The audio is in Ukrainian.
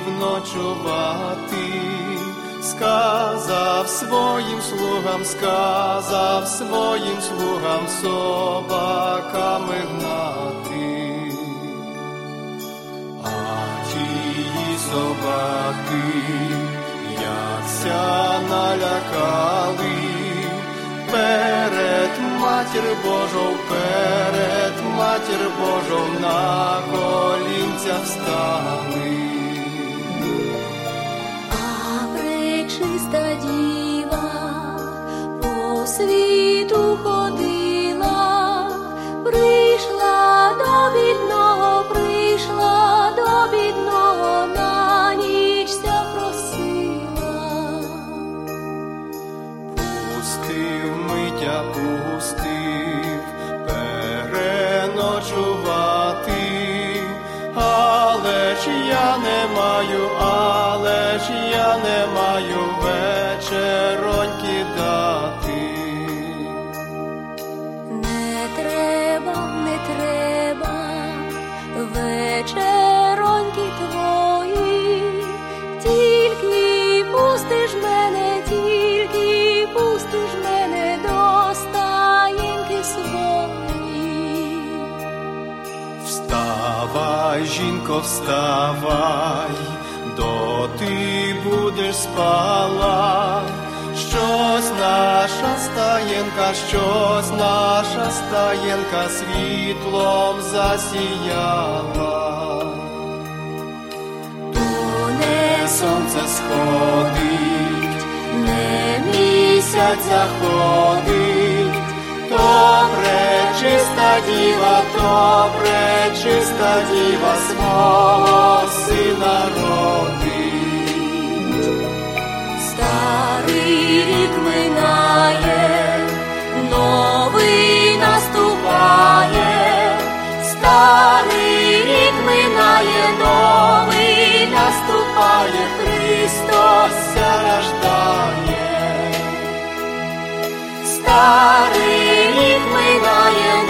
ночувати. Сказав своїм слугам собаками гнати. А тії собаки, якся налякали, перед Матір Божою на колінця встали. Пречиста діва по світу ходила, прийшла до бідного, на нічся просила. Пустив переночувати, але ж я не маю вечероньки дати. Не треба вечероньки твої, тільки пустиш мене до стаєньки свої. Вставай, жінко, вставай, доти будеш спала. Щось наша стаєнка світлом засіяла. То не Сонце сходить, не місяць заходить, то пречиста діва свого сина родить. старий рік минає, новий наступає. Старий рік минає, новий наступає, Христос ся рождає. Старий рік минає,